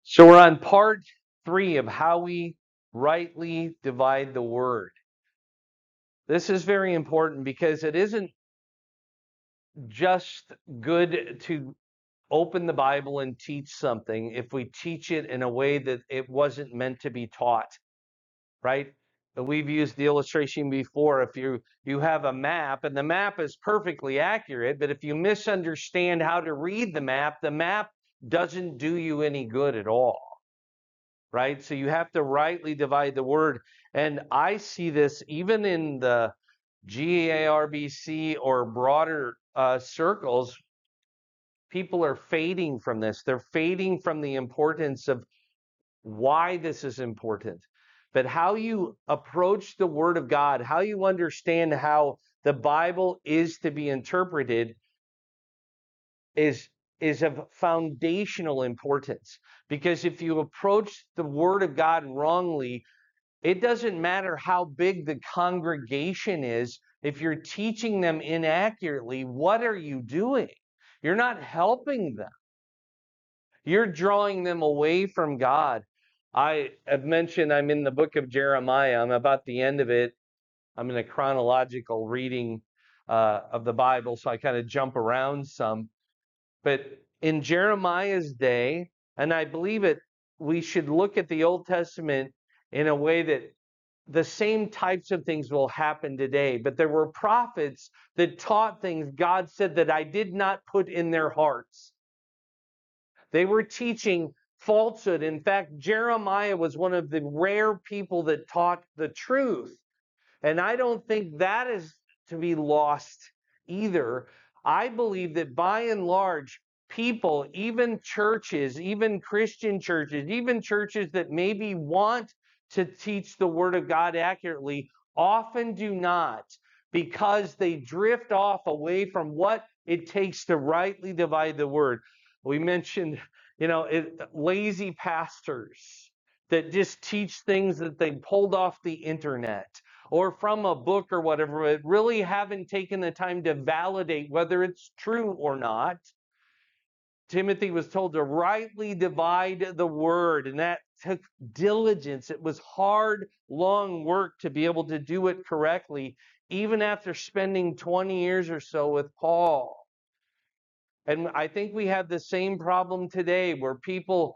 So we're on part 3 of how we rightly divide the word. This is very important because it isn't just good to open the Bible and teach something if we teach it in a way that it wasn't meant to be taught, right? We've used the illustration before. If you have a map and the map is perfectly accurate, but if you misunderstand how to read the map doesn't do you any good at all. Right? So you have to rightly divide the word. And I see this even in the GARBC or broader circles. People are fading from this. They're fading from the importance of why this is important. But how you approach the Word of God, how you understand how the Bible is to be interpreted is of foundational importance. Because if you approach the Word of God wrongly, it doesn't matter how big the congregation is. If you're teaching them inaccurately, what are you doing? You're not helping them. You're drawing them away from God. I have mentioned I'm in the book of Jeremiah. I'm about the end of it. I'm in a chronological reading of the Bible, so I kind of jump around some. But in Jeremiah's day, and I believe it, we should look at the Old Testament in a way that the same types of things will happen today. But there were prophets that taught things God said that I did not put in their hearts. They were teaching falsehood. In fact, Jeremiah was one of the rare people that taught the truth. And I don't think that is to be lost either. I believe that by and large, people, even churches, even Christian churches, even churches that maybe want to teach the Word of God accurately, often do not because they drift off away from what it takes to rightly divide the Word. We mentioned, lazy pastors that just teach things that they pulled off the internet or from a book or whatever, but really haven't taken the time to validate whether it's true or not. Timothy was told to rightly divide the word, and that took diligence. It was hard, long work to be able to do it correctly, even after spending 20 years or so with Paul. And I think we have the same problem today where people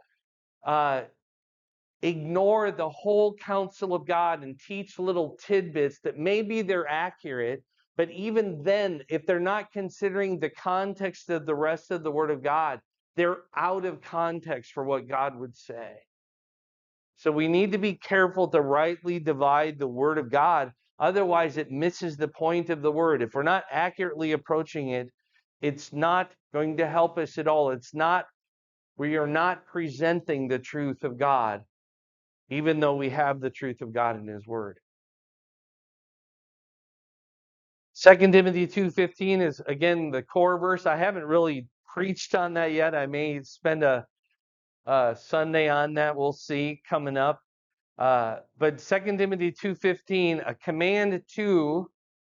ignore the whole counsel of God and teach little tidbits that maybe they're accurate, but even then, if they're not considering the context of the rest of the Word of God, they're out of context for what God would say. So we need to be careful to rightly divide the Word of God. Otherwise, it misses the point of the Word. If we're not accurately approaching it, it's not going to help us at all. We are not presenting the truth of God, even though we have the truth of God in His Word. 2 Timothy 2:15 is, again, the core verse. I haven't really preached on that yet. I may spend a Sunday on that. We'll see coming up. But 2 Timothy 2:15, a command to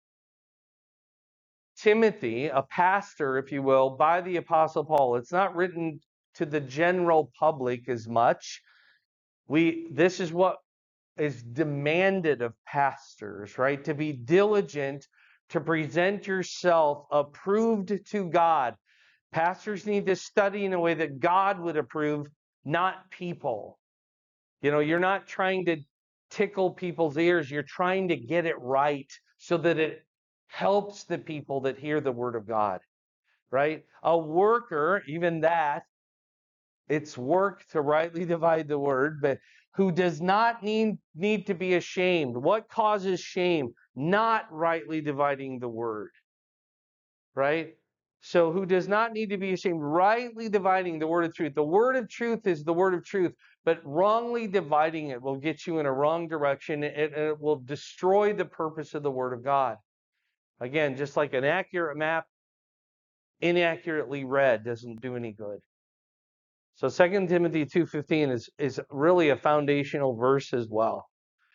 Timothy, a pastor, if you will, by the Apostle Paul. It's not written to the general public as much. This is what is demanded of pastors, right? To be diligent, to present yourself approved to God. Pastors need to study in a way that God would approve, not people. You're not trying to tickle people's ears. You're trying to get it right so that it helps the people that hear the Word of God, right? A worker, even that, it's work to rightly divide the word, but who does not need to be ashamed. What causes shame? Not rightly dividing the word, right? So who does not need to be ashamed, rightly dividing the word of truth. The word of truth is the word of truth, but wrongly dividing it will get you in a wrong direction. It will destroy the purpose of the word of God. Again, just like an accurate map, inaccurately read doesn't do any good. So 2 Timothy 2:15 is really a foundational verse as well.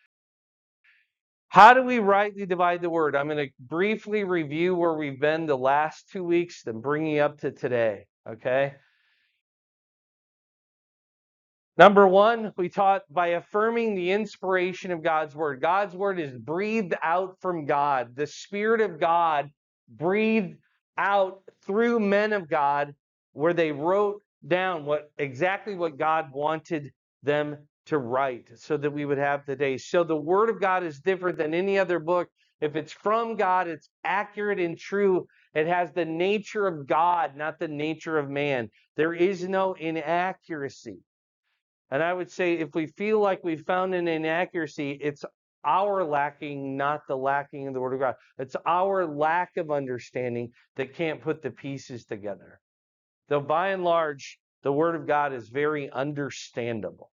How do we rightly divide the word? I'm going to briefly review where we've been the last 2 weeks, then bring you up to today, okay? Number one, we taught by affirming the inspiration of God's Word. God's Word is breathed out from God. The Spirit of God breathed out through men of God, where they wrote down exactly what God wanted them to write so that we would have today. So the Word of God is different than any other book. If it's from God, it's accurate and true. It has the nature of God, not the nature of man. There is no inaccuracy. And I would say if we feel like we found an inaccuracy, it's our lacking, not the lacking of the Word of God. It's our lack of understanding that can't put the pieces together. Though by and large, the Word of God is very understandable.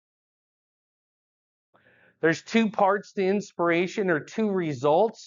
There's two parts to inspiration, or two results.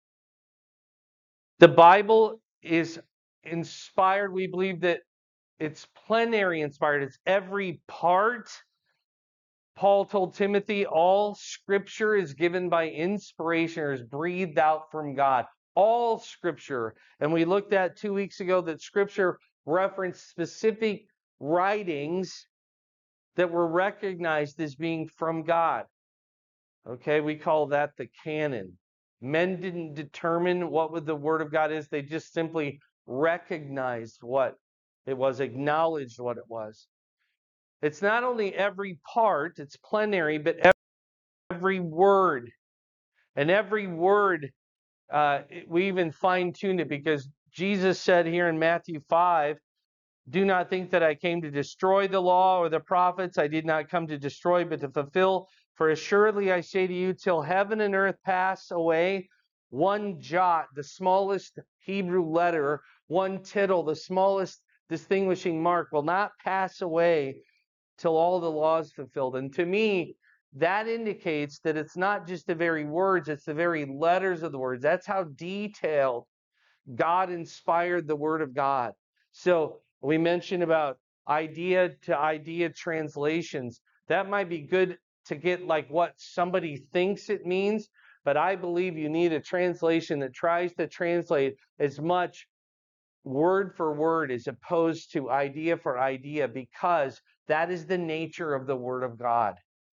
The Bible is inspired. We believe that it's plenary inspired. It's every part. Paul told Timothy, all scripture is given by inspiration, or is breathed out from God. All scripture. And we looked at 2 weeks ago that scripture referenced specific writings that were recognized as being from God. Okay, we call that the canon. Men didn't determine what the Word of God is. They just simply recognized what it was, acknowledged what it was. It's not only every part, it's plenary, but every word. And every word, we even fine-tuned it, because Jesus said here in Matthew 5, do not think that I came to destroy the law or the prophets. I did not come to destroy, but to fulfill. For assuredly I say to you, till heaven and earth pass away, one jot, the smallest Hebrew letter, one tittle, the smallest distinguishing mark, will not pass away till all the law is fulfilled. And to me, that indicates that it's not just the very words, it's the very letters of the words. That's how detailed God inspired the Word of God. So we mentioned about idea to idea translations. That might be good to get like what somebody thinks it means, but I believe you need a translation that tries to translate as much word for word as opposed to idea for idea, because that is the nature of the Word of God.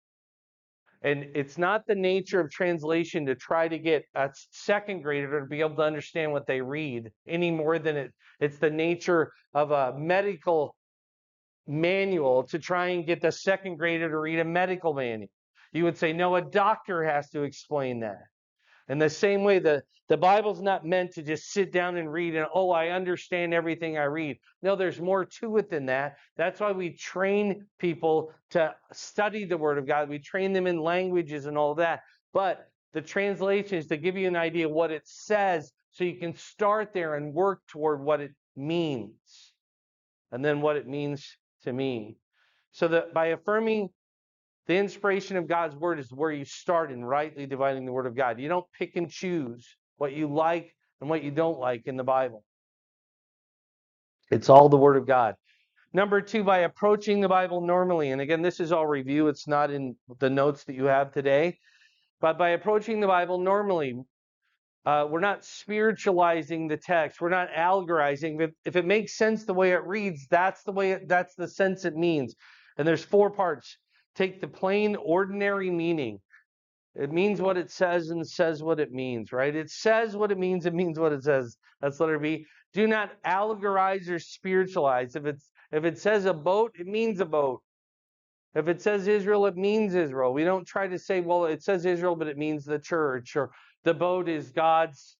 And it's not the nature of translation to try to get a second grader to be able to understand what they read any more than it's the nature of a medical manual to try and get the second grader to read a medical manual. You would say, no, a doctor has to explain that. In the same way, the Bible's not meant to just sit down and read and, oh, I understand everything I read. No, there's more to it than that. That's why we train people to study the Word of God. We train them in languages and all that. But the translation is to give you an idea of what it says so you can start there and work toward what it means, and then what it means to me. So that by affirming the inspiration of God's Word is where you start in rightly dividing the Word of God. You don't pick and choose what you like and what you don't like in the Bible. It's all the Word of God. Number two, by approaching the Bible normally. And again, this is all review. It's not in the notes that you have today. But by approaching the Bible normally, we're not spiritualizing the text. We're not allegorizing. If it makes sense the way it reads, that's the sense it means. And there's four parts. Take the plain, ordinary meaning. It means what it says and says what it means, right? It says what it means what it says. That's letter B. Do not allegorize or spiritualize. If it says a boat, it means a boat. If it says Israel, it means Israel. We don't try to say, well, it says Israel, but it means the church, or the boat is God's,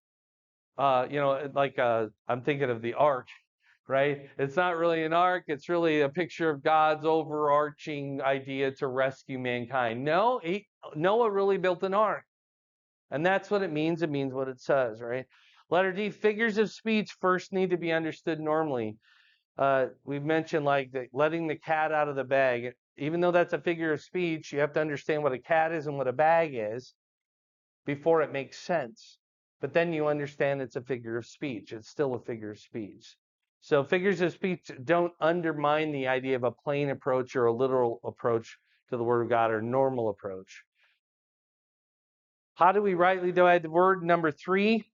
I'm thinking of the ark, right? It's not really an ark. It's really a picture of God's overarching idea to rescue mankind. No, Noah really built an ark. And that's what it means. It means what it says, right? Letter D, figures of speech first need to be understood normally. We've mentioned like letting the cat out of the bag. Even though that's a figure of speech, you have to understand what a cat is and what a bag is before it makes sense. But then you understand it's a figure of speech. It's still a figure of speech. So figures of speech don't undermine the idea of a plain approach or a literal approach to the Word of God, or normal approach. How do we rightly divide the Word? Number three,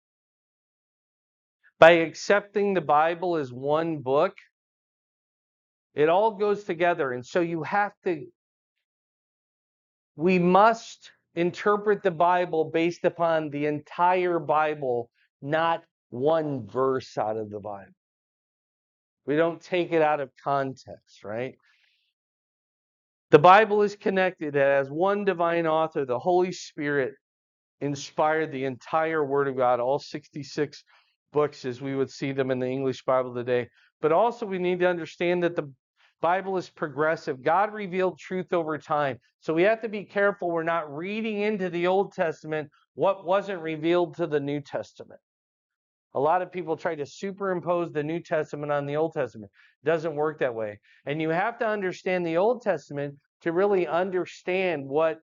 by accepting the Bible as one book. It all goes together. And so you have to we must interpret the Bible based upon the entire Bible, not one verse out of the Bible. We don't take it out of context, right? The Bible is connected as one divine author. The Holy Spirit inspired the entire Word of God, all 66 books as we would see them in the English Bible today. But also we need to understand that the Bible is progressive. God revealed truth over time. So we have to be careful we're not reading into the Old Testament what wasn't revealed to the New Testament. A lot of people try to superimpose the New Testament on the Old Testament. It doesn't work that way. And you have to understand the Old Testament to really understand what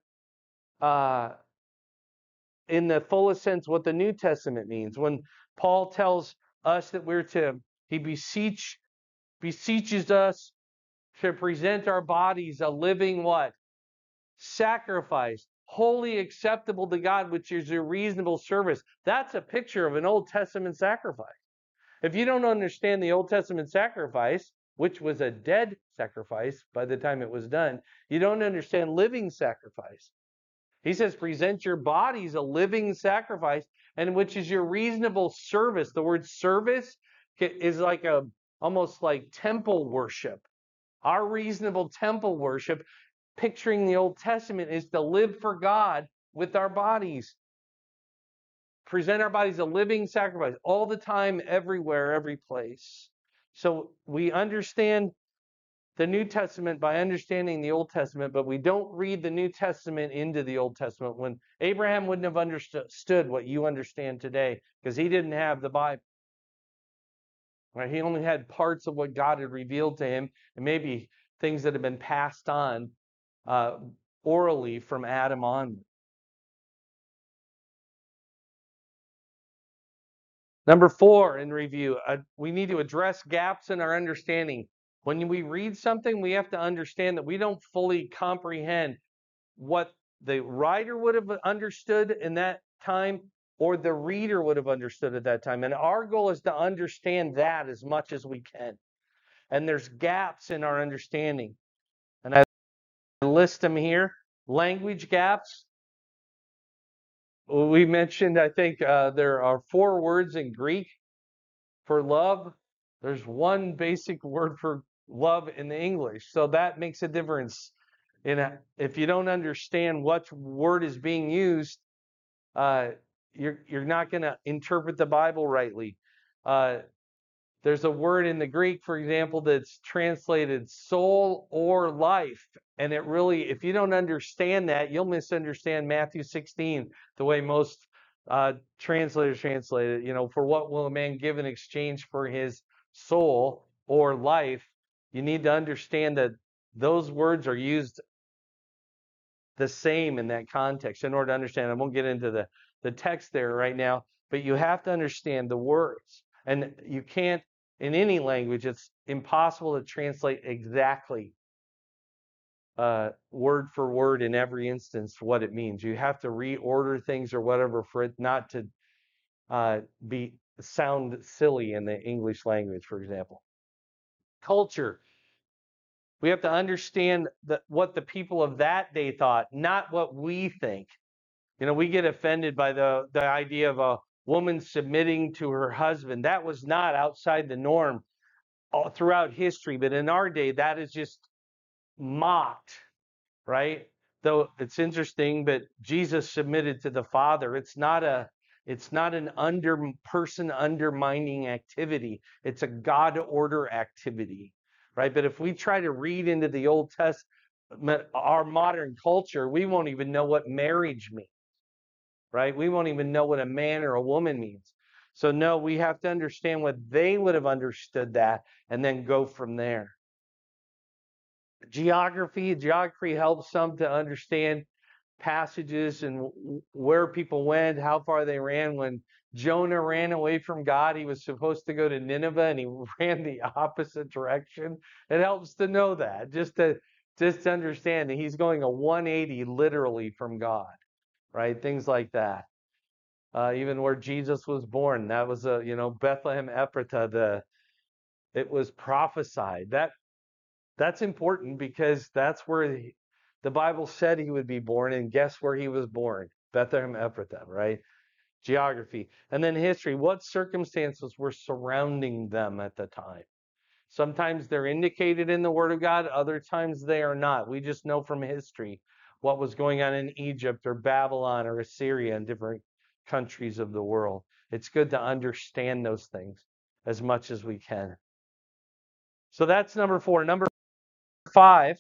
in the fullest sense what the New Testament means. When Paul tells us that he beseeches us to present our bodies a living what? Sacrifice, wholly acceptable to God, which is a reasonable service. That's a picture of an Old Testament sacrifice. If you don't understand the Old Testament sacrifice, which was a dead sacrifice by the time it was done, you don't understand living sacrifice. He says, present your bodies a living sacrifice, and which is your reasonable service. The word service is like almost like temple worship. Our reasonable temple worship, picturing the Old Testament, is to live for God with our bodies. Present our bodies a living sacrifice all the time, everywhere, every place. So we understand the New Testament by understanding the Old Testament, but we don't read the New Testament into the Old Testament. When Abraham wouldn't have understood what you understand today because he didn't have the Bible. Right? He only had parts of what God had revealed to him, and maybe things that had been passed on orally from Adam on. Number 4 in review, we need to address gaps in our understanding. When we read something, we have to understand that we don't fully comprehend what the writer would have understood in that time or the reader would have understood at that time. And our goal is to understand that as much as we can. And there's gaps in our understanding. And I list them here. Language gaps. We mentioned, I think, there are 4 words in Greek for love. There's one basic word for love in the English. So that makes a difference. If you don't understand what word is being used, you're not going to interpret the Bible rightly. There's a word in the Greek, for example, that's translated soul or life. And it really, if you don't understand that, you'll misunderstand Matthew 16 the way most translators translate it. You know, for what will a man give in exchange for his soul or life? You need to understand that those words are used the same in that context in order to understand. I won't get into the text there right now, but you have to understand the words. And you can't, in any language, it's impossible to translate exactly word for word in every instance what it means. You have to reorder things or whatever for it not to sound silly in the English language, for example. Culture. We have to understand what the people of that day thought, not what we think. You know, we get offended by the idea of a woman submitting to her husband. That was not outside the norm all throughout history, but in our day, that is just mocked, right? Though it's interesting, but Jesus submitted to the Father. It's not an person undermining activity. It's a God order activity, right? But if we try to read into the Old Testament, our modern culture, we won't even know what marriage means. Right? We won't even know what a man or a woman means. So no, we have to understand what they would have understood that and then go from there. Geography helps some to understand passages and where people went, how far they ran. When Jonah ran away from God, he was supposed to go to Nineveh and he ran the opposite direction. It helps to know that, just to understand that he's going a 180 literally from God, right? Things like that. Even where Jesus was born, that was Bethlehem Ephratah. It was prophesied. That's important because that's where The Bible said he would be born, and guess where he was born? Bethlehem Ephrathah, right? Geography. And then history. What circumstances were surrounding them at the time? Sometimes they're indicated in the Word of God, other times they are not. We just know from history what was going on in Egypt or Babylon or Assyria and different countries of the world. It's good to understand those things as much as we can. So that's number 4. Number 5,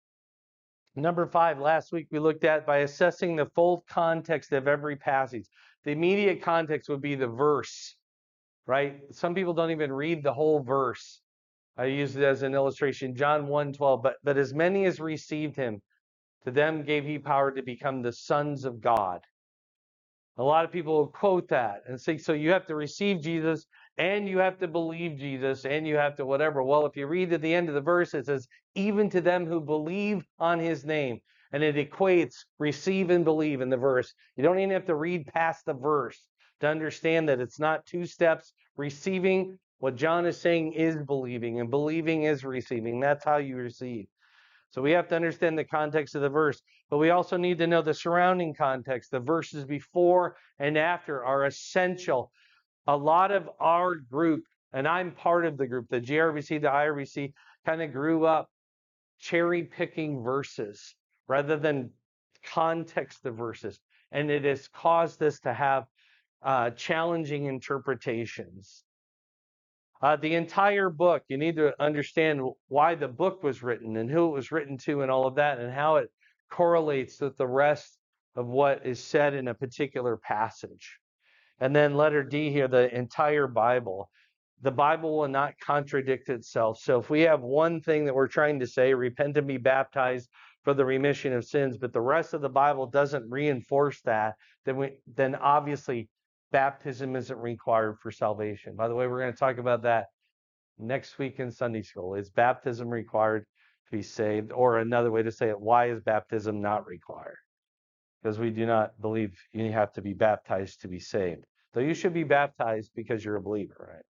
last week we looked at by assessing the full context of every passage. The immediate context would be the verse, right? Some people don't even read the whole verse. I use it as an illustration. John 1:12, but as many as received him, to them gave he power to become the sons of God. A lot of people will quote that and say, so you have to receive Jesus and you have to believe Jesus and you have to whatever. Well, if you read at the end of the verse, it says, even to them who believe on his name. And it equates receive and believe in the verse. You don't even have to read past the verse to understand that it's not 2 steps. Receiving, what John is saying, is believing, and believing is receiving. That's how you receive. So we have to understand the context of the verse, but we also need to know the surrounding context. The verses before and after are essential. A lot of our group, and I'm part of the group, the GRBC, the IRBC, kind of grew up cherry picking verses rather than context of verses. And it has caused us to have challenging interpretations. The entire book, you need to understand why the book was written and who it was written to and all of that and how it correlates with the rest of what is said in a particular passage. And then letter D here, the entire Bible. The Bible will not contradict itself. So if we have one thing that we're trying to say, repent and be baptized for the remission of sins, but the rest of the Bible doesn't reinforce that, then obviously baptism isn't required for salvation. By the way, we're going to talk about that next week in Sunday school. Is baptism required to be saved? Or another way to say it, why is baptism not required? Because we do not believe you have to be baptized to be saved. Though you should be baptized because you're a believer, right?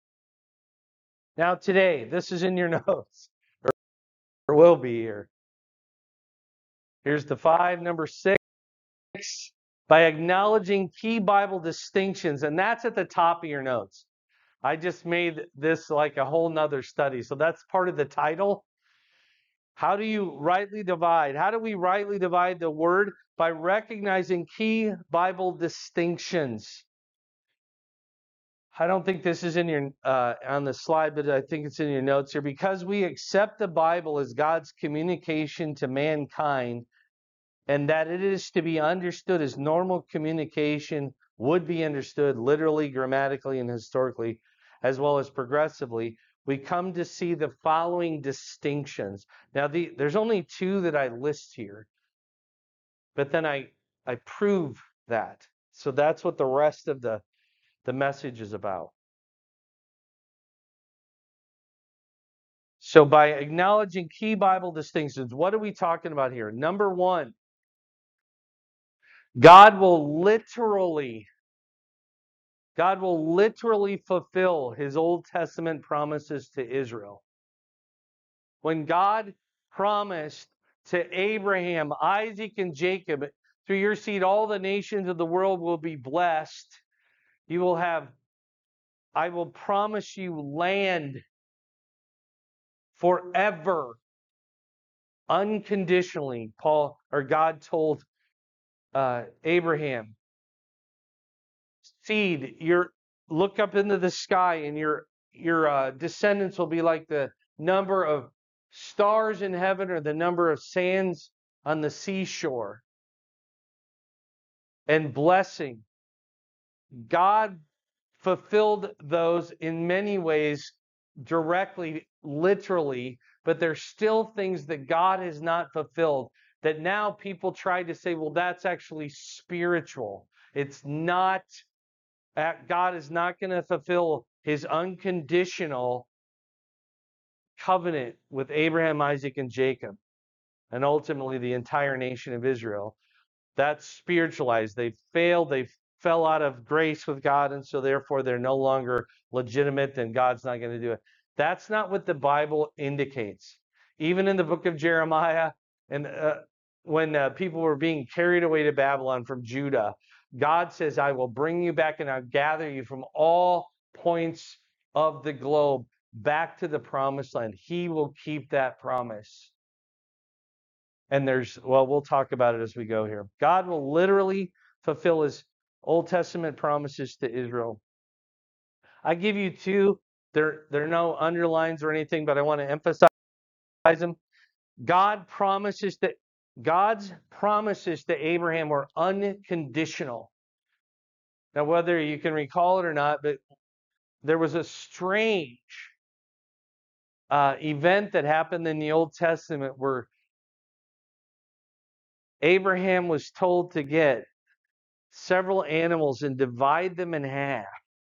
Now today, this is in your notes, or will be here. Here's the 5, number 6. By acknowledging key Bible distinctions, and that's at the top of your notes. I just made this like a whole nother study. So that's part of the title. How do you rightly divide? How do we rightly divide the word? By recognizing key Bible distinctions. I don't think this is in your on the slide, but I think it's in your notes here. Because we accept the Bible as God's communication to mankind, and that it is to be understood as normal communication would be understood literally, grammatically, and historically, as well as progressively, we come to see the following distinctions. Now, there's only 2 that I list here, but then I prove that. So that's what the rest of the message is about. So by acknowledging key Bible distinctions, what are we talking about here? Number 1, God will literally fulfill his Old Testament promises to Israel. When God promised to Abraham, Isaac, and Jacob, through your seed, all the nations of the world will be blessed. I will promise you land forever, unconditionally. God told Abraham, seed, look up into the sky, and your descendants will be like the number of stars in heaven or the number of sands on the seashore. And blessing. God fulfilled those in many ways directly, literally, but there's still things that God has not fulfilled that now people try to say, well, that's actually spiritual. It's not. God is not going to fulfill his unconditional covenant with Abraham, Isaac, and Jacob, and ultimately the entire nation of Israel. That's spiritualized. They failed. They fell out of grace with God, and so therefore they're no longer legitimate, and God's not going to do it. That's not what the Bible indicates. Even in the book of Jeremiah, and when people were being carried away to Babylon from Judah, God says, I will bring you back and I'll gather you from all points of the globe back to the promised land. He will keep that promise. And we'll talk about it as we go here. God will literally fulfill his Old Testament promises to Israel. I give you two. There are no underlines or anything, but I want to emphasize them. God's promises to Abraham were unconditional. Now, whether you can recall it or not, but there was a strange event that happened in the Old Testament where Abraham was told to get several animals and divide them in half.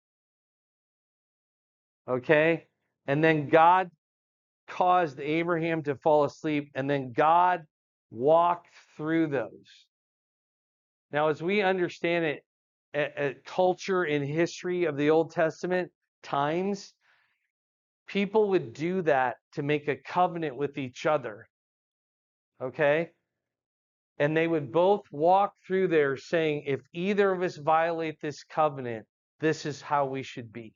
Okay? And then God caused Abraham to fall asleep, and then God walked through those. Now, as we understand it, culture and history of the Old Testament times, people would do that to make a covenant with each other. Okay? And they would both walk through there saying, if either of us violate this covenant, this is how we should be.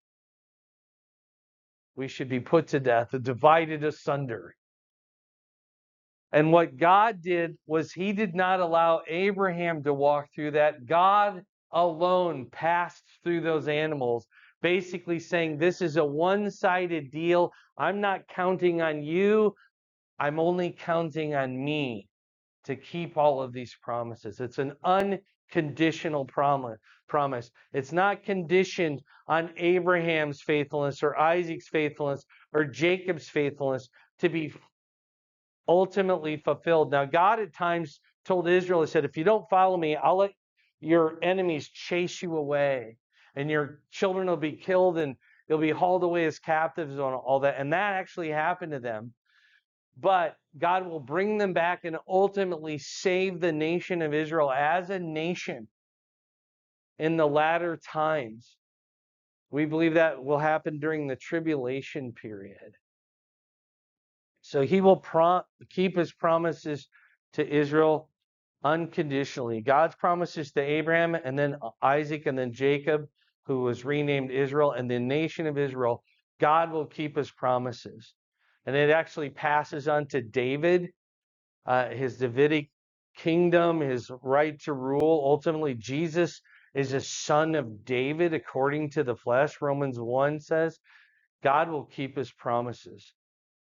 We should be put to death, divided asunder. And what God did was he did not allow Abraham to walk through that. God alone passed through those animals, basically saying, this is a one-sided deal. I'm not counting on you. I'm only counting on me to keep all of these promises. It's an unconditional promise. It's not conditioned on Abraham's faithfulness or Isaac's faithfulness or Jacob's faithfulness to be ultimately fulfilled. Now, God at times told Israel, he said, if you don't follow me, I'll let your enemies chase you away, and your children will be killed, and they'll be hauled away as captives and all that. And that actually happened to them. But God will bring them back and ultimately save the nation of Israel as a nation in the latter times. We believe that will happen during the tribulation period. So he will keep his promises to Israel unconditionally. God's promises to Abraham and then Isaac and then Jacob, who was renamed Israel, and the nation of Israel, God will keep his promises. And it actually passes on to David, his Davidic kingdom, his right to rule. Ultimately, Jesus is a son of David according to the flesh. Romans 1 says God will keep his promises.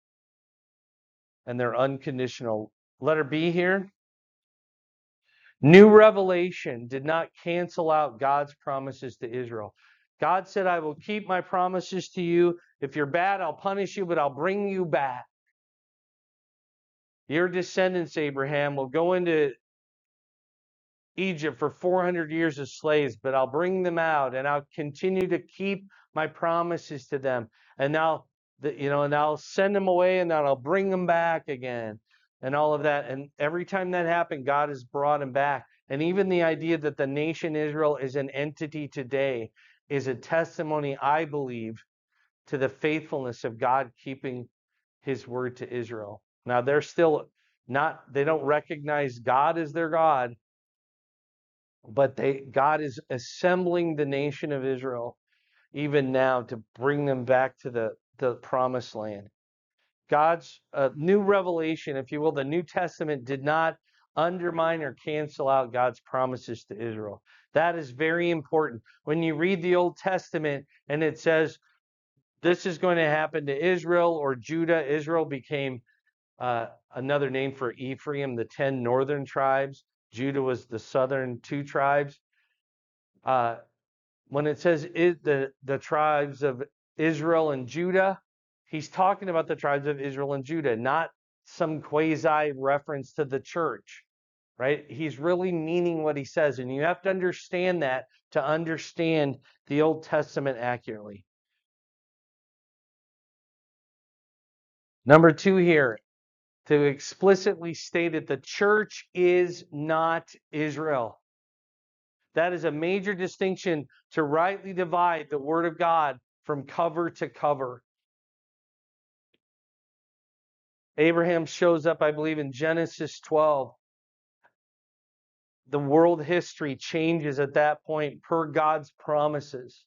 And they're unconditional. Letter B here. New revelation did not cancel out God's promises to Israel. God said, I will keep my promises to you. If you're bad, I'll punish you, but I'll bring you back. Your descendants, Abraham, will go into Egypt for 400 years as slaves, but I'll bring them out and I'll continue to keep my promises to them. And now, and I'll send them away and then I'll bring them back again and all of that. And every time that happened, God has brought them back. And even the idea that the nation Israel is an entity today is a testimony, I believe, to the faithfulness of God keeping his word to Israel. Now, they're still they don't recognize God as their God, but God is assembling the nation of Israel even now to bring them back to the promised land. God's new revelation, if you will, the New Testament did not undermine or cancel out God's promises to Israel. That is very important. When you read the Old Testament and it says this is going to happen to Israel or Judah, Israel became another name for Ephraim, the 10 northern tribes. Judah was the southern 2 tribes. When it says the tribes of Israel and Judah, he's talking about the tribes of Israel and Judah, not some quasi reference to the church, right? He's really meaning what he says, and you have to understand that to understand the Old Testament accurately. Number 2 here, to explicitly state it, the church is not Israel. That is a major distinction to rightly divide the Word of God from cover to cover. Abraham shows up, I believe, in Genesis 12. the world history changes at that point per God's promises.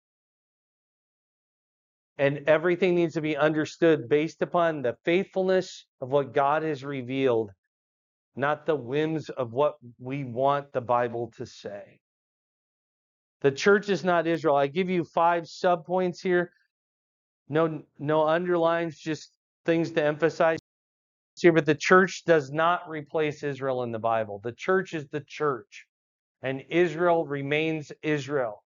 And everything needs to be understood based upon the faithfulness of what God has revealed, not the whims of what we want the Bible to say. The church is not Israel. I give you 5 subpoints here. No underlines, just things to emphasize here. But the church does not replace Israel in the Bible. The church is the church, and Israel remains Israel.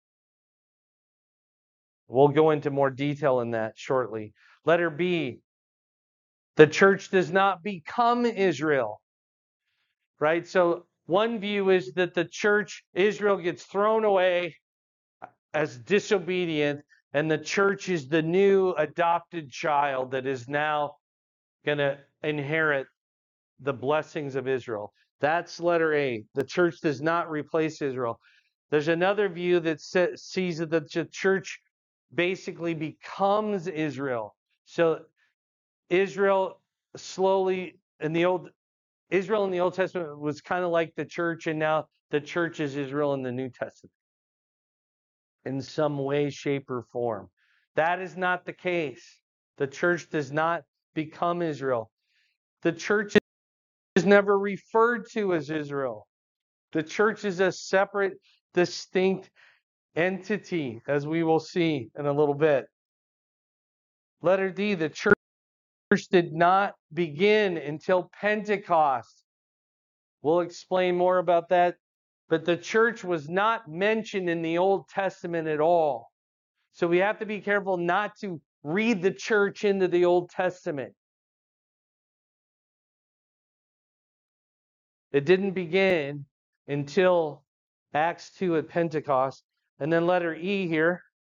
We'll go into more detail in that shortly. Letter B, the church does not become Israel, right? So one view is that the church, Israel, gets thrown away as disobedient, and the church is the new adopted child that is now going to inherit the blessings of Israel. That's letter A. The church does not replace Israel. There's another view that sees that the church basically becomes Israel. So Israel slowly Israel in the Old Testament was kind of like the church, and now the church is Israel in the New Testament in some way, shape, or form. That is not the case. The church does not become Israel. The church is never referred to as Israel. The church is a separate, distinct entity, as we will see in a little bit. Letter D, the church did not begin until Pentecost. We'll explain more about that. But the church was not mentioned in the Old Testament at all. So we have to be careful not to read the church into the Old Testament. It didn't begin until Acts 2 at Pentecost. And then letter E here.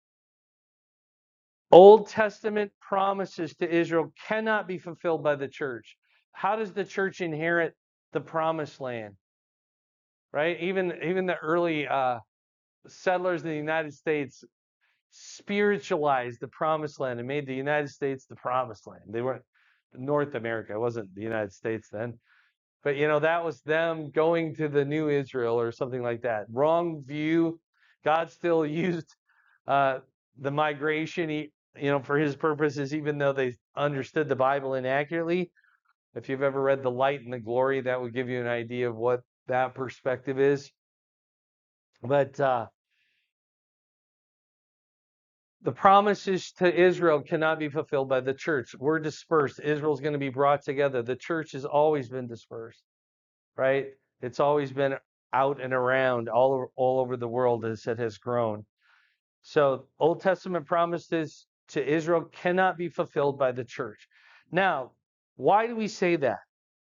Old Testament promises to Israel cannot be fulfilled by the church. How does the church inherit the promised land? Right? Even the early settlers in the United States spiritualized the promised land and made the United States the promised land. They weren't North America. It wasn't the United States then. But, that was them going to the new Israel or something like that. Wrong view. God still used the migration, for his purposes, even though they understood the Bible inaccurately. If you've ever read The Light and the Glory, that would give you an idea of what that perspective is. But the promises to Israel cannot be fulfilled by the church. We're dispersed. Israel's going to be brought together. The church has always been dispersed, right? It's always been out and around all over the world as it has grown. So Old Testament promises to Israel cannot be fulfilled by the church. Now, why do we say that?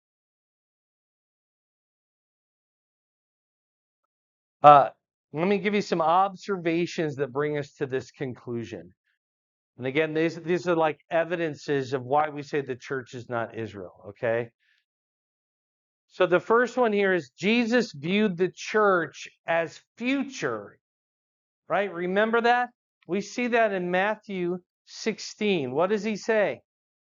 Let me give you some observations that bring us to this conclusion. And again, these are like evidences of why we say the church is not Israel, okay? So the first one here is Jesus viewed the church as future, right? Remember that? We see that in Matthew 16. What does he say?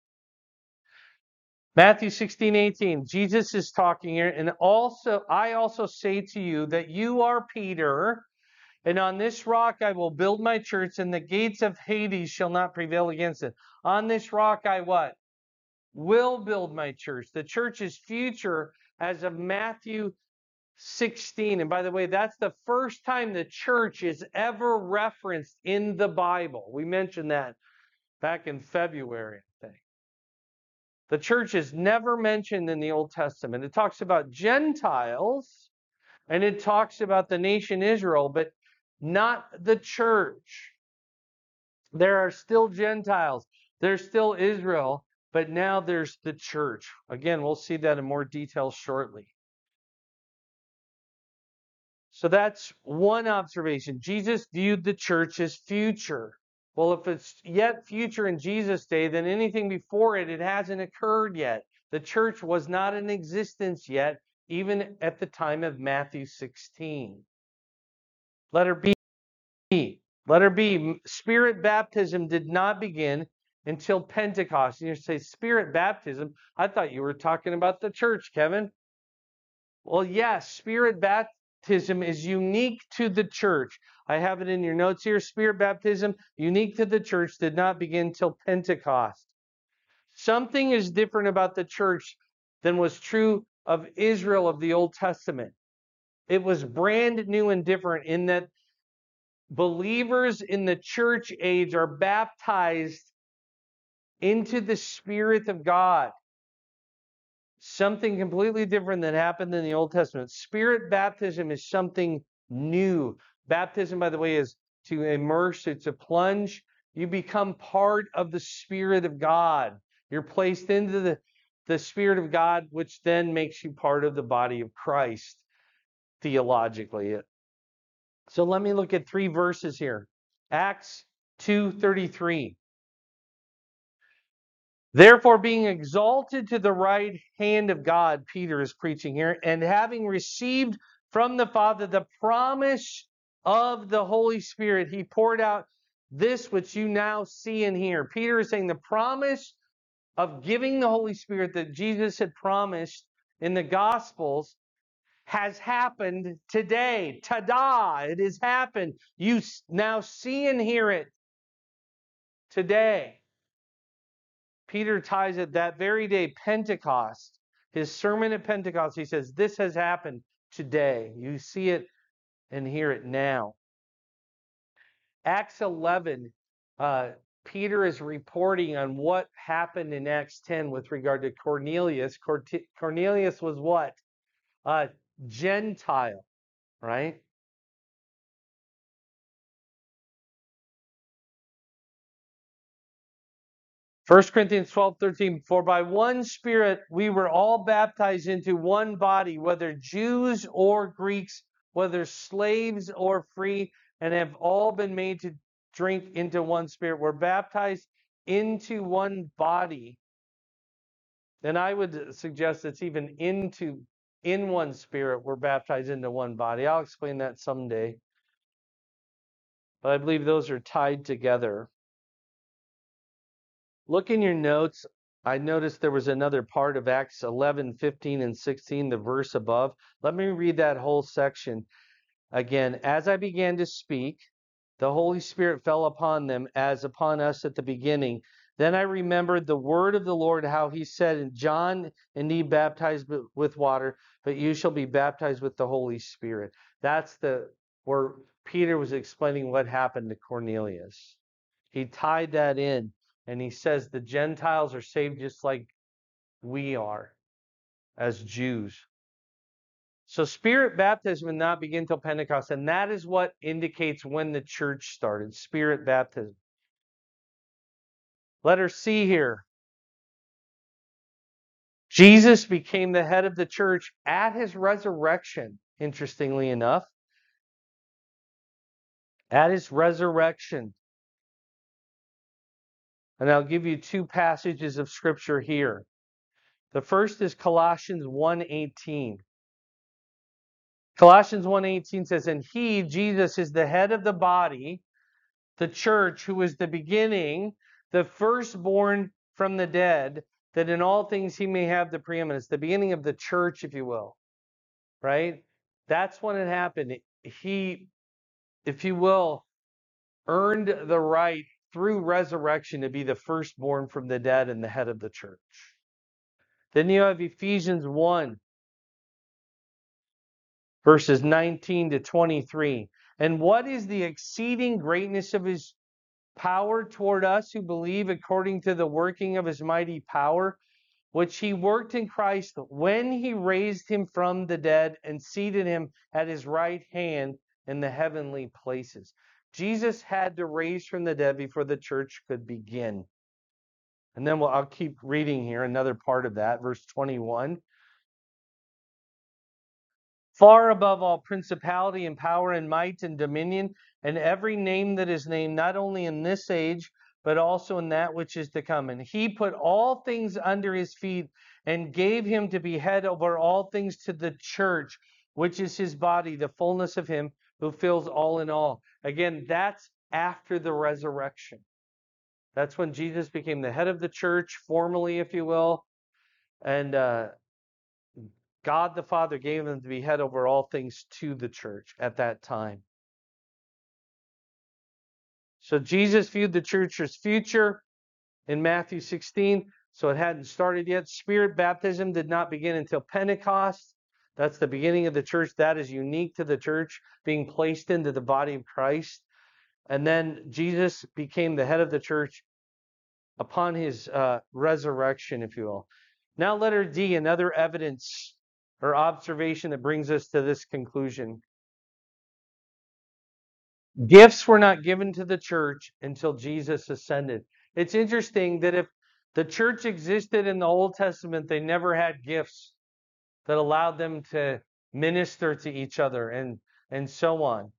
Matthew 16:18. Jesus is talking here, and I also say to you that you are Peter, and on this rock I will build my church, and the gates of Hades shall not prevail against it. On this rock I what? Will build my church. The church is future as of Matthew 16. And by the way, that's the first time the church is ever referenced in the Bible. We mentioned that back in February, I think. The church is never mentioned in the Old Testament. It talks about Gentiles and it talks about the nation Israel, but not the church. There are still Gentiles. There's still Israel, but now there's the church. Again, we'll see that in more detail shortly. So that's one observation. Jesus viewed the church as future. Well, if it's yet future in Jesus' day, then anything before it hasn't occurred yet. The church was not in existence yet, even at the time of Matthew 16. Letter B. Letter B. Spirit baptism did not begin until Pentecost. You say, Spirit baptism? I thought you were talking about the church, Kevin. Well, yes, Spirit baptism is unique to the church. I have it in your notes here. Spirit baptism, unique to the church, did not begin till Pentecost. Something is different about the church than was true of Israel of the Old Testament. It was brand new and different in that believers in the church age are baptized into the Spirit of God. Something completely different that happened in the Old Testament. Spirit baptism is something new. Baptism, by the way, is to immerse, it's a plunge. You become part of the Spirit of God. You're placed into the Spirit of God, which then makes you part of the body of Christ, theologically. So let me look at 3 verses here. Acts 2:33. Therefore, being exalted to the right hand of God, Peter is preaching here, and having received from the Father the promise of the Holy Spirit, he poured out this which you now see and hear. Peter is saying the promise of giving the Holy Spirit that Jesus had promised in the Gospels has happened today. Ta-da! It has happened. You now see and hear it today. Peter ties it that very day, Pentecost, his sermon at Pentecost. He says, this has happened today. You see it and hear it now. Acts 11, Peter is reporting on what happened in Acts 10 with regard to Cornelius. Cornelius was what? A Gentile, right? 1 Corinthians 12:13, for by one Spirit we were all baptized into one body, whether Jews or Greeks, whether slaves or free, and have all been made to drink into one Spirit. We're baptized into one body. And I would suggest it's even in one Spirit, we're baptized into one body. I'll explain that someday. But I believe those are tied together. Look in your notes. I noticed there was another part of Acts 11, 15, and 16, the verse above. Let me read that whole section again. As I began to speak, the Holy Spirit fell upon them as upon us at the beginning. Then I remembered the word of the Lord, how he said, John indeed baptized with water, but you shall be baptized with the Holy Spirit. That's where Peter was explaining what happened to Cornelius. He tied that in. And he says the Gentiles are saved just like we are as Jews. So Spirit baptism did not begin till Pentecost, and that is what indicates when the church started, Spirit baptism. Letter C here. Jesus became the head of the church at his resurrection, interestingly enough. At his resurrection. And I'll give you 2 passages of scripture here. The first is Colossians 1:18. Colossians 1:18 says, and he, Jesus, is the head of the body, the church, who is the beginning, the firstborn from the dead, that in all things he may have the preeminence. The beginning of the church, if you will. Right? That's when it happened. He, if you will, earned the right through resurrection to be the firstborn from the dead and the head of the church. Then you have Ephesians 1. Verses 19 to 23. And what is the exceeding greatness of his power toward us who believe, according to the working of his mighty power, which he worked in Christ when he raised him from the dead and seated him at his right hand in the heavenly places. Jesus had to raise from the dead before the church could begin. And then I'll keep reading here, another part of that, verse 21. Far above all principality and power and might and dominion, and every name that is named, not only in this age, but also in that which is to come. And he put all things under his feet and gave him to be head over all things to the church, which is his body, the fullness of him who fills all in all. Again, that's after the resurrection. That's when Jesus became the head of the church, formally, if you will. And God the Father gave him to be head over all things to the church at that time. So Jesus viewed the church as future in Matthew 16. So it hadn't started yet. Spirit baptism did not begin until Pentecost. That's the beginning of the church. That is unique to the church, being placed into the body of Christ. And then Jesus became the head of the church upon his resurrection, if you will. Now, letter D, another evidence or observation that brings us to this conclusion. Gifts were not given to the church until Jesus ascended. It's interesting that if the church existed in the Old Testament, they never had gifts that allowed them to minister to each other and so on.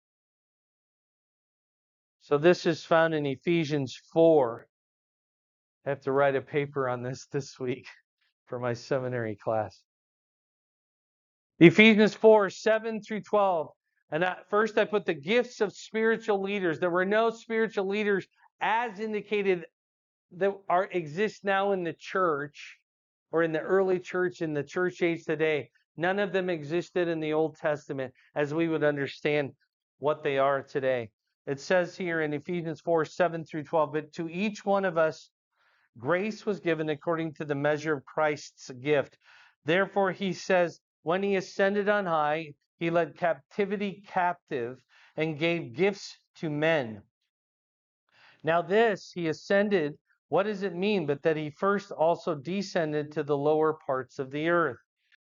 So this is found in Ephesians 4. I have to write a paper on this week for my seminary class. Ephesians 4, 7 through 12. And first I put the gifts of spiritual leaders. There were no spiritual leaders as indicated that exist now in the church or in the early church, in the church age today. None of them existed in the Old Testament as we would understand what they are today. It says here in Ephesians 4, 7 through 12, but to each one of us, grace was given according to the measure of Christ's gift. Therefore, he says, when he ascended on high, he led captivity captive and gave gifts to men. Now this, he ascended, what does it mean? But that he first also descended to the lower parts of the earth.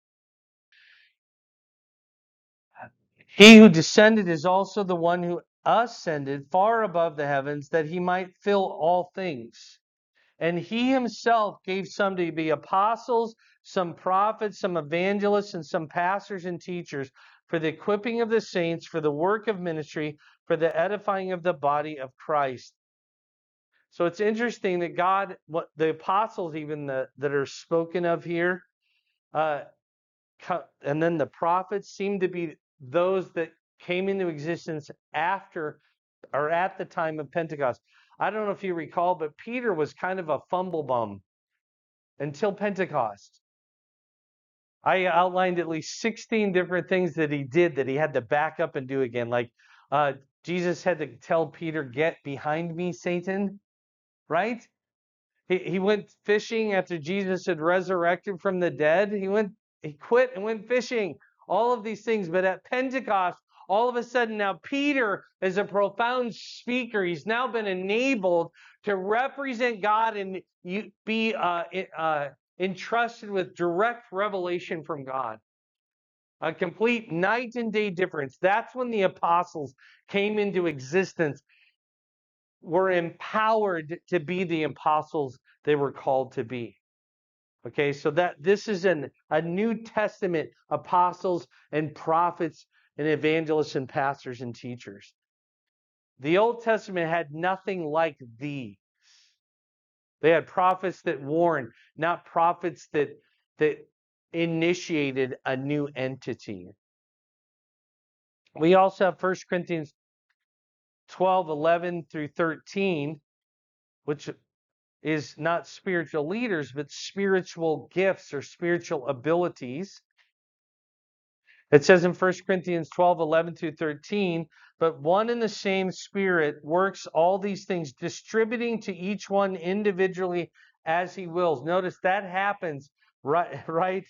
He who descended is also the one who ascended far above the heavens, that he might fill all things. And he himself gave some to be apostles, some prophets, some evangelists, and some pastors and teachers for the equipping of the saints, for the work of ministry, for the edifying of the body of Christ. So it's interesting that God, what the apostles even that are spoken of here, and then the prophets seem to be those that came into existence after or at the time of Pentecost. I don't know if you recall, but Peter was kind of a fumble bum until Pentecost. I outlined at least 16 different things that he did that he had to back up and do again. Like Jesus had to tell Peter, "Get behind me, Satan," right? He went fishing after Jesus had resurrected from the dead. He quit and went fishing. All of these things. But at Pentecost, all of a sudden now Peter is a profound speaker. He's now been enabled to represent God and be entrusted with direct revelation from God. A complete night and day difference. That's when the apostles came into existence, were empowered to be the apostles they were called to be. Okay, so that this is a New Testament apostles and prophets and evangelists and pastors and teachers. The Old Testament had nothing like these. They had prophets that warned, not prophets that initiated a new entity. We also have 1 Corinthians 12, 11 through 13, which is not spiritual leaders, but spiritual gifts or spiritual abilities. It says in 1 Corinthians 12, 11 through 13, but one and the same Spirit works all these things, distributing to each one individually as he wills. Notice that happens right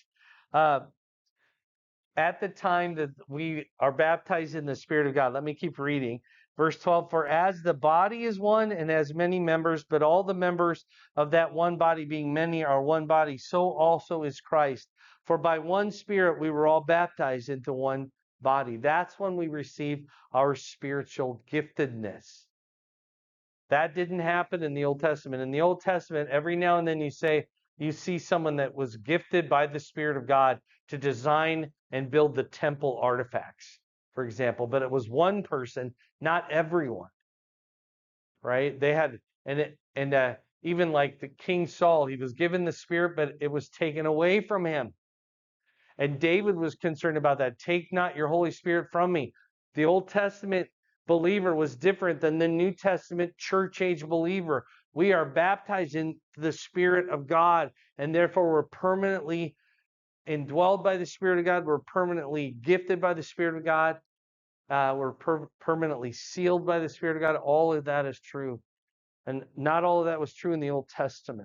at the time that we are baptized in the Spirit of God. Let me keep reading. Verse 12, for as the body is one and has many members, but all the members of that one body being many are one body, so also is Christ. For by one Spirit we were all baptized into one body. That's when we receive our spiritual giftedness. That didn't happen in the Old Testament. In the Old Testament, every now and then you see someone that was gifted by the Spirit of God to design and build the temple artifacts, for example. But it was one person, not everyone. Right? They had, even like the King Saul, he was given the Spirit, but it was taken away from him. And David was concerned about that. Take not your Holy Spirit from me. The Old Testament believer was different than the New Testament church age believer. We are baptized in the Spirit of God, and therefore we're permanently indwelled by the Spirit of God. We're permanently gifted by the Spirit of God. We're permanently sealed by the Spirit of God. All of that is true. And not all of that was true in the Old Testament.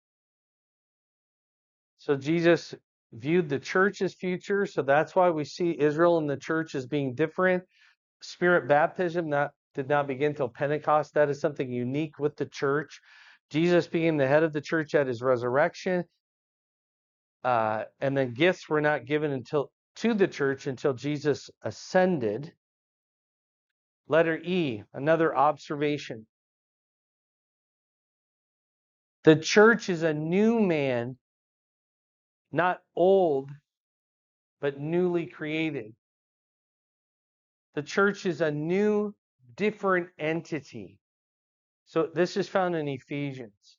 So Jesus viewed the church as future. So that's why we see Israel and the church as being different. Spirit baptism did not begin till Pentecost. That is something unique with the church. Jesus being the head of the church at his resurrection. And then gifts were not given to the church until Jesus ascended. Letter E, another observation. The church is a new man, not old, but newly created. The church is a new, different entity. So this is found in Ephesians.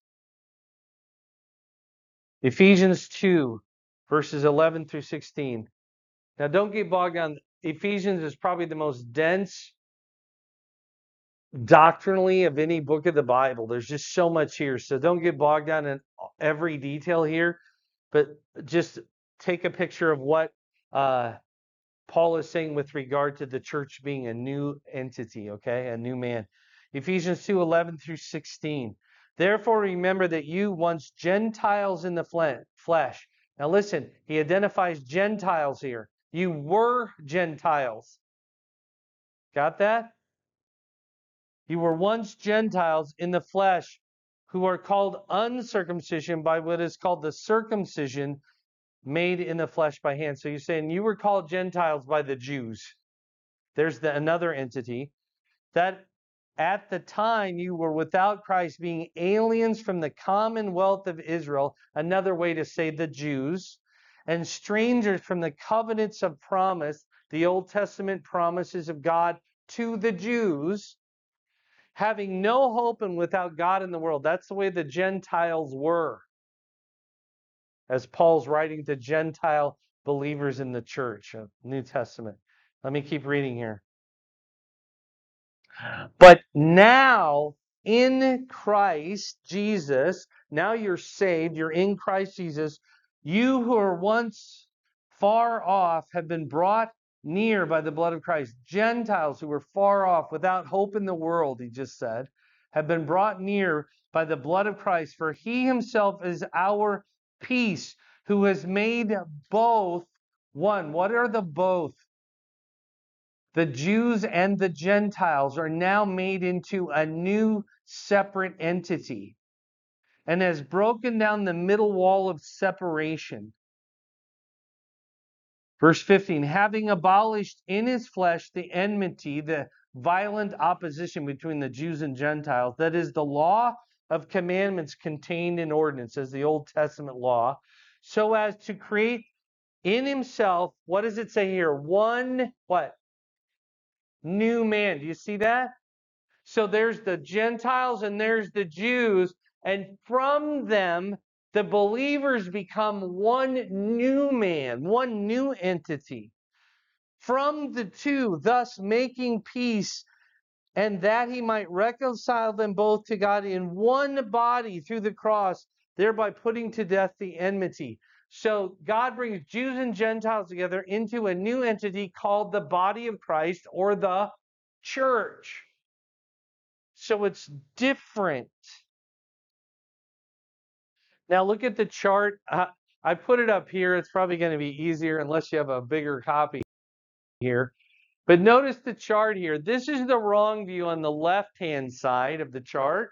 Ephesians 2, verses 11 through 16. Now don't get bogged down. Ephesians is probably the most dense doctrinally of any book of the Bible. There's just so much here. So don't get bogged down in every detail here, but just take a picture of what Paul is saying with regard to the church being a new entity, okay? A new man. Ephesians 2, 11 through 16. Therefore, remember that you once Gentiles in the flesh. Now listen, he identifies Gentiles here. You were Gentiles. Got that? You were once Gentiles in the flesh who are called uncircumcision by what is called the circumcision made in the flesh by hand. So you're saying you were called Gentiles by the Jews. There's another entity. That at the time you were without Christ, being aliens from the commonwealth of Israel, another way to say the Jews, and strangers from the covenants of promise, the Old Testament promises of God to the Jews, having no hope and without God in the world. That's the way the Gentiles were, as Paul's writing to Gentile believers in the church of New Testament. Let me keep reading here. But now in Christ Jesus, now you're saved, you're in Christ Jesus. You who are once far off have been brought near by the blood of Christ. Gentiles who were far off, without hope in the world, he just said, have been brought near by the blood of Christ. For he himself is our peace, who has made both one. What are the both? The Jews and the Gentiles are now made into a new separate entity and has broken down the middle wall of separation. Verse 15, having abolished in his flesh the enmity, the violent opposition between the Jews and Gentiles, that is the law of commandments contained in ordinances, the Old Testament law, so as to create in himself, what does it say here? One, what? New man. Do you see that? So there's the Gentiles and there's the Jews, and from them, the believers become one new man, one new entity. From the two, thus making peace, and that he might reconcile them both to God in one body through the cross, thereby putting to death the enmity. So God brings Jews and Gentiles together into a new entity called the body of Christ, or the church. So it's different. Now look at the chart. I put it up here. It's probably going to be easier unless you have a bigger copy here. But notice the chart here. This is the wrong view on the left-hand side of the chart.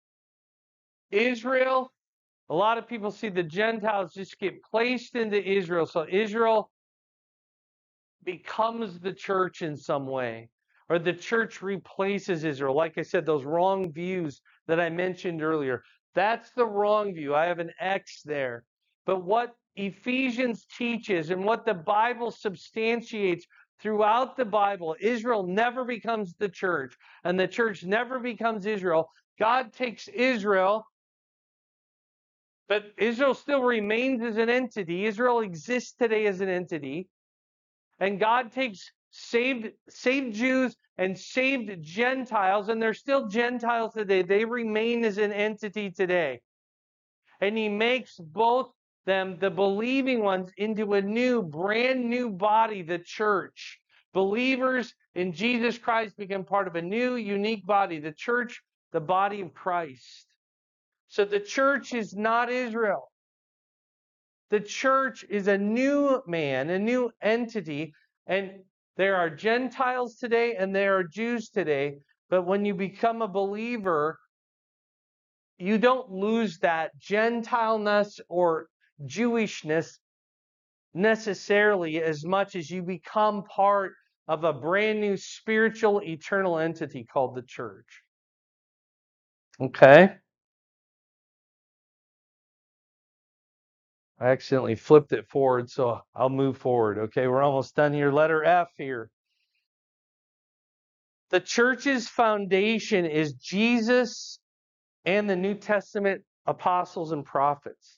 Israel, a lot of people see the Gentiles just get placed into Israel. So Israel becomes the church in some way, or the church replaces Israel. Like I said, those wrong views that I mentioned earlier. That's the wrong view. I have an X there. But what Ephesians teaches and what the Bible substantiates throughout the Bible, Israel never becomes the church, and the church never becomes Israel. God takes Israel, but Israel still remains as an entity. Israel exists today as an entity. And God takes saved Jews and saved Gentiles, and they're still Gentiles today. They remain as an entity today. And he makes both them, the believing ones, into a new, brand new body, the church. Believers in Jesus Christ become part of a new, unique body, the church, the body of Christ. So the church is not Israel. The church is a new man, a new entity, and there are Gentiles today and there are Jews today. But when you become a believer, you don't lose that Gentileness or Jewishness necessarily as much as you become part of a brand new spiritual eternal entity called the church. Okay? I accidentally flipped it forward, so I'll move forward. Okay, we're almost done here. Letter F here. The church's foundation is Jesus and the New Testament apostles and prophets.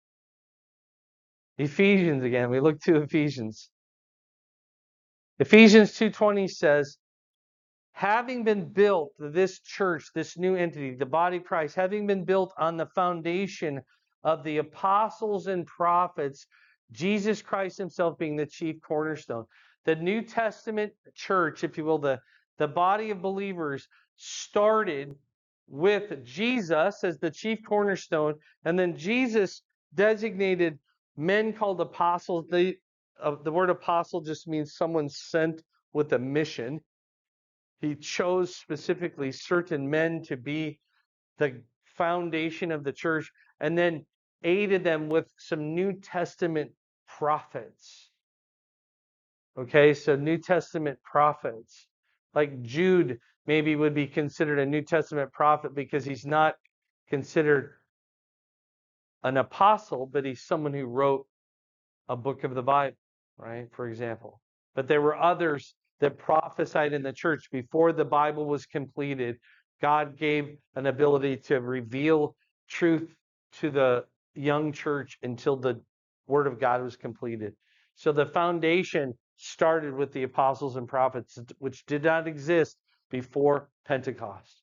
Ephesians again. We look to Ephesians. Ephesians 2:20 says, having been built, this church, this new entity, the body of Christ, having been built on the foundation of the apostles and prophets, Jesus Christ himself being the chief cornerstone. The New Testament church, if you will, the body of believers started with Jesus as the chief cornerstone, and then Jesus designated men called apostles. The word apostle just means someone sent with a mission. He chose specifically certain men to be the foundation of the church, and then aided them with some New Testament prophets. Okay, so New Testament prophets. Like Jude maybe would be considered a New Testament prophet because he's not considered an apostle, but he's someone who wrote a book of the Bible, right? For example. But there were others that prophesied in the church before the Bible was completed. God gave an ability to reveal truth to the young church until the word of God was completed. So the foundation started with the apostles and prophets, which did not exist before Pentecost.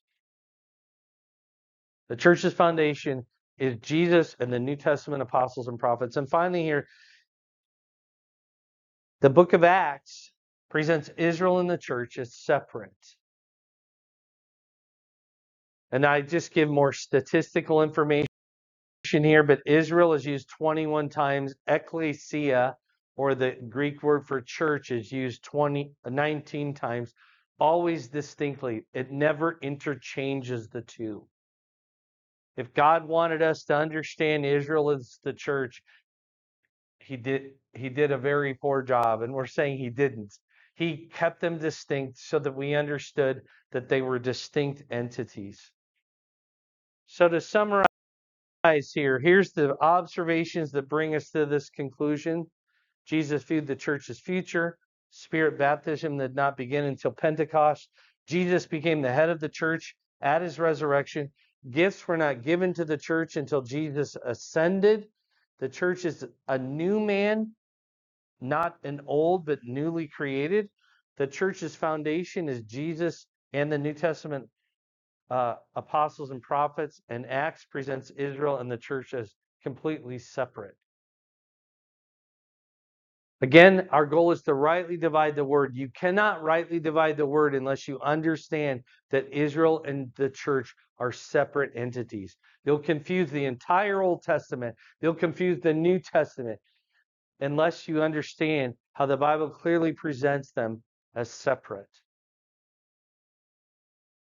The church's foundation is Jesus and the New Testament apostles and prophets. And finally here, the book of Acts presents Israel and the church as separate. And I just give more statistical information here, but Israel is used 21 times. Ecclesia, or the Greek word for church, is used 19 times, always distinctly. It never interchanges the two. If God wanted us to understand Israel as the church, he did a very poor job, and we're saying he didn't. He kept them distinct so that we understood that they were distinct entities. So to summarize here, here's the observations that bring us to this conclusion. Jesus viewed the church as future. Spirit baptism did not begin until Pentecost. Jesus became the head of the church at his resurrection. Gifts were not given to the church until Jesus ascended. The church is a new man, not an old but newly created. The church's foundation is Jesus and the New Testament apostles and prophets, and Acts presents Israel and the church as completely separate. Again, our goal is to rightly divide the word. You cannot rightly divide the word unless you understand that Israel and the church are separate entities. They'll confuse the entire Old Testament. They'll confuse the New Testament unless you understand how the Bible clearly presents them as separate.